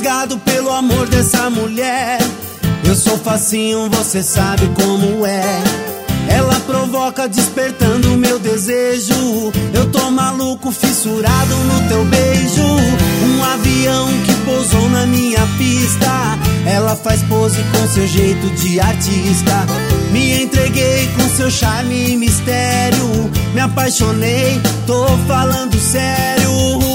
fisgado pelo amor dessa mulher. Eu sou facinho, você sabe como é. Ela provoca despertando meu desejo. Eu tô maluco, fissurado no teu beijo. Um avião que pousou na minha pista. Ela faz pose com seu jeito de artista. Me entreguei com seu charme e mistério. Me apaixonei, tô falando sério.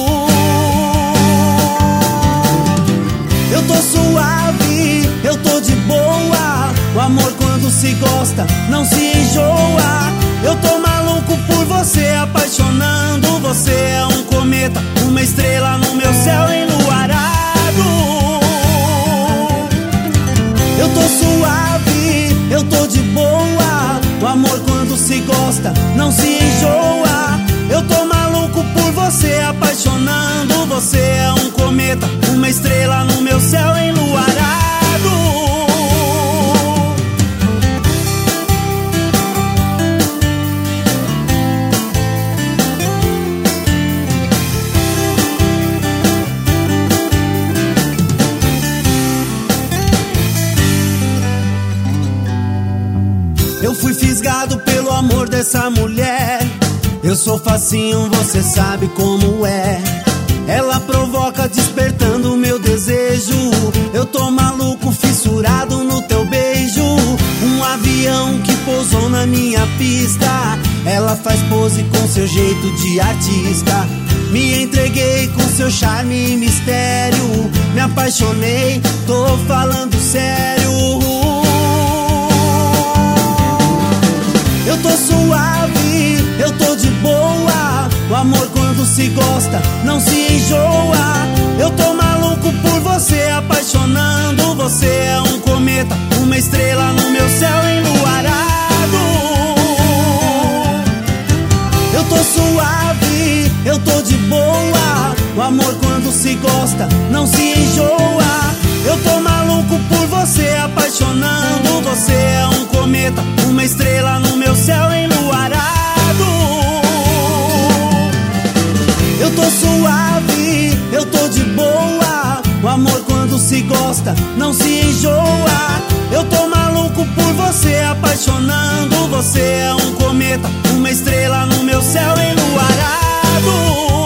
Eu tô suave, eu tô de boa. O amor quando se gosta não se enjoa. Eu tô maluco por você, apaixonando. Você é um cometa, uma estrela no meu céu enluarado. Eu tô suave, eu tô de boa. O amor quando se gosta não se enjoa. Eu tô maluco por você, apaixonando. Você é um cometa, uma estrela no meu céu enluarado. Eu fui fisgado pelo amor dessa mulher. Eu sou facinho, você sabe como é. Ela provoca despertando meu desejo. Eu tô maluco, fissurado no teu beijo. Um avião que pousou na minha pista. Ela faz pose com seu jeito de artista. Me entreguei com seu charme e mistério. Me apaixonei, tô falando sério. Eu tô suave, eu tô de boa. O amor quando se gosta não se enjoa. Eu tô maluco por você, apaixonando. Você é um cometa, uma estrela no meu céu enluarado. Eu tô suave, eu tô de boa. O amor quando se gosta não se enjoa. Eu tô maluco por você, apaixonando. Você é um cometa, uma estrela no meu céu enluarado. Eu tô suave, eu tô de boa. O amor quando se gosta não se enjoa. Eu tô maluco por você, apaixonando. Você é um cometa, uma estrela no meu céu enluarado.